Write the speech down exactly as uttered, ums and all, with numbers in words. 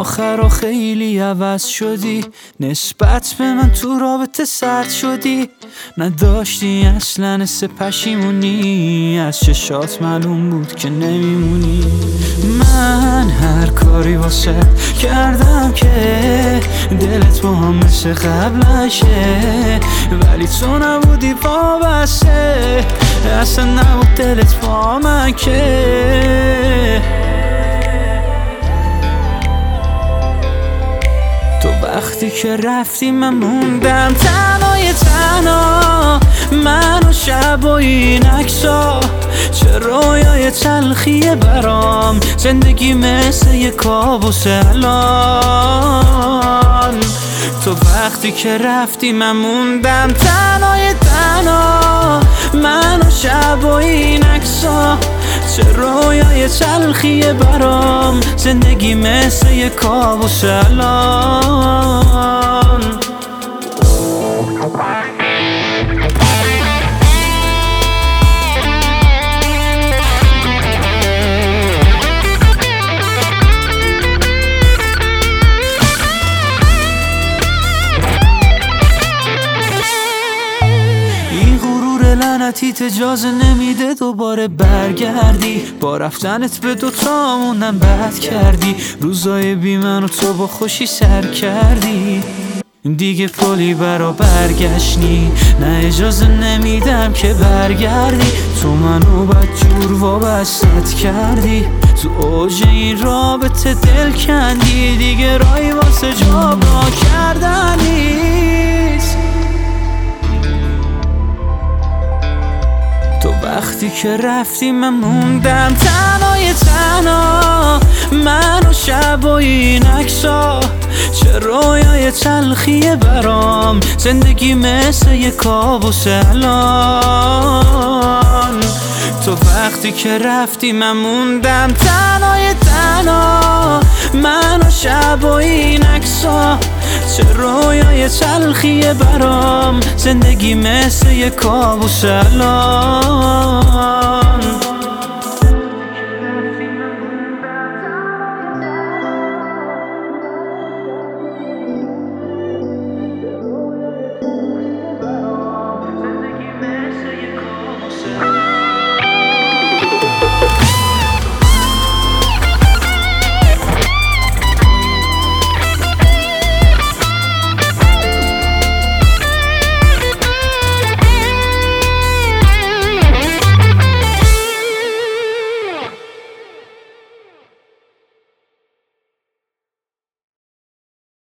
آخر خیلی عوض شدی، نسبت به من تو رابطه سرد شدی. نداشتی اصلا حس پشیمونی، از چشات معلوم بود که نمیمونی. من هر کاری واسه کردم که دلت با هم مثل قبلشه، ولی تو نبودی وابسته، اصلا نبود دلت با من که. تو وقتی که رفتی من موندم تنهای تنها، من و شب و این عکسا، چه رویای تلخیه برام، زندگی مثل یه کابوس الان. تو وقتی که رفتی من موندم تنهای تنها، من و شب و این عکسا، چه رویای تلخیه برام، زندگی مثل یه کابوس الان. لعنتیت اجازه نمیده دوباره برگردی، با رفتنت به دوتامونم بد کردی، روزای بی من و تو با خوشی سر کردی. دیگه پلی برا برگشتی، نه اجازه نمیدم که برگردی، تو منو بدجور وابستت کردی، تو اوج این رابطه دل کندی، دیگه رای واسه جابا کردن نیست. تو وقتی که رفتی من موندم تنهای تنها، من و شب و این عکسا، چه رویای تلخیه برام، زندگی مثل یه کابوس الان. تو وقتی که رفتی من موندم تنهای تنها، من و شب و این عکسا، چه رویای تلخیه برام، زندگی مثل یه کابوس الان.